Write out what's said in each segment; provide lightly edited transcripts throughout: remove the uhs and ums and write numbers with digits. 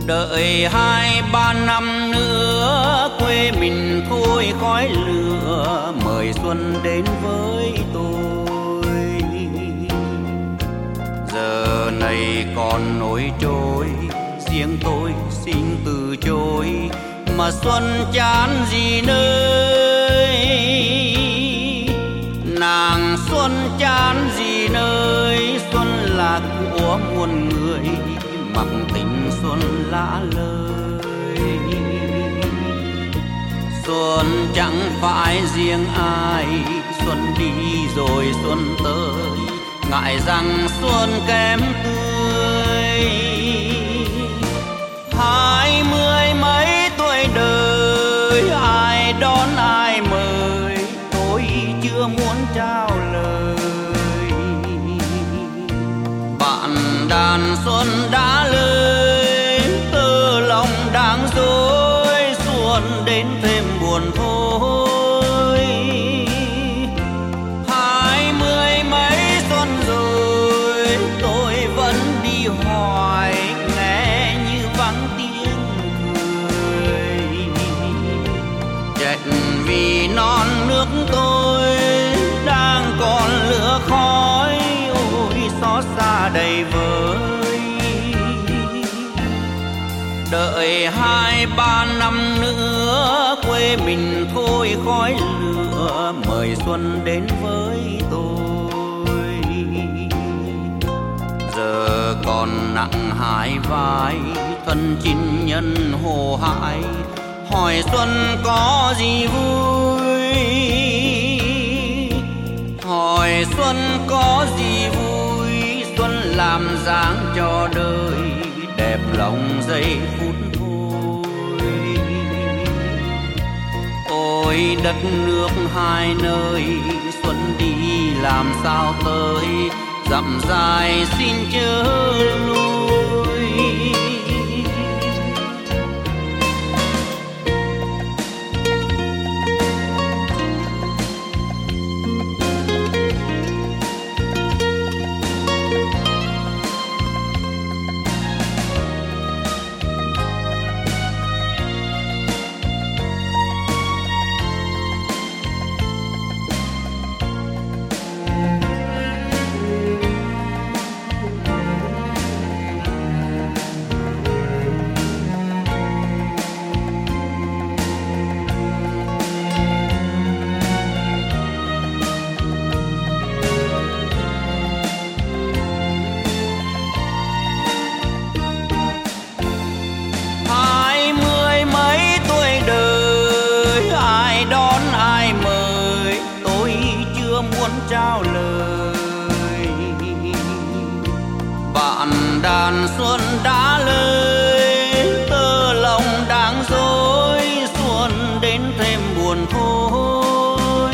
Đợi 2-3 năm nữa quê mình thôi khói lửa, mời xuân đến với tôi. Giờ này còn nổi trôi, riêng tôi xin từ chối, mà xuân chán gì nơi. Nàng xuân chán gì nơi, xuân là của muôn người, mặc tình xuân lạ lời. Xuân chẳng phải riêng ai, xuân đi rồi xuân tới, ngại rằng xuân kém tươi. 20 mấy tuổi đời, ai đón ai mời, tôi chưa muốn trao lời. Bạn đàn xuân đã lời, tơ lòng đang dối, xuân đến thêm buồn thôi. 20 mấy xuân rồi, tôi vẫn đi hoài, nghe như vắng tiếng cười. Chết vì non nước tôi đang còn lửa khói, ôi xót xa đầy vơi. Đợi 2-3 năm nữa quê mình thôi khói lửa, mời xuân đến với tôi. Giờ còn nặng 2 vai, thân chinh nhân hồ hại, hỏi xuân có gì vui. Hỏi xuân có gì vui, xuân làm dáng cho đời, đẹp lòng giây phút thôi. Ôi đất nước hai nơi, xuân đi làm sao tới, dặm dài xin chớ lui. Trao lời bạn đàn xuân đã lời, tơ lòng đang dối, xuân đến thêm buồn thôi.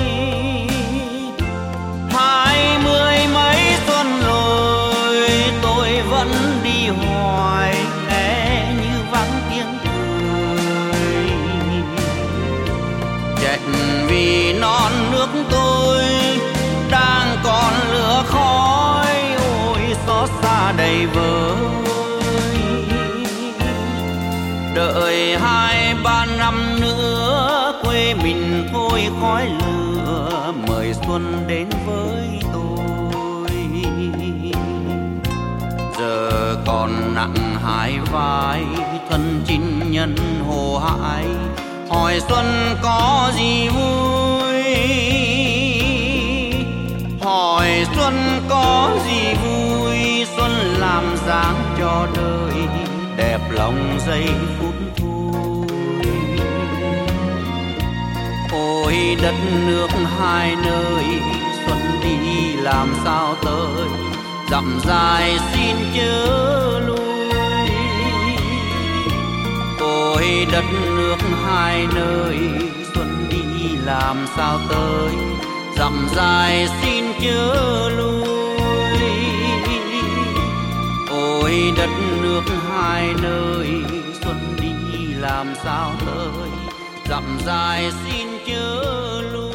20 mấy xuân rồi, tôi vẫn đi hoài, nghe như vắng tiếng cười. Chết vì non nước tôi đang còn lửa khói, ôi xót xa đầy vơi. Đợi 2-3 năm nữa quê mình thôi khói lửa, mời xuân đến với tôi. Giờ còn nặng 2 vai, thân chinh nhân hồ hại, hỏi xuân có gì vui. Hỏi xuân có gì vui, xuân làm dáng cho đời, đẹp lòng giây phút thôi. Ôi đất nước hai nơi, xuân đi làm sao tới, dặm dài xin chớ lui. Ôi đất nước hai nơi, xuân đi làm sao tới, dặm dài xin chớ lui. Ôi đất nước hai nơi, xuân đi làm sao tới, dặm dài xin chớ lui.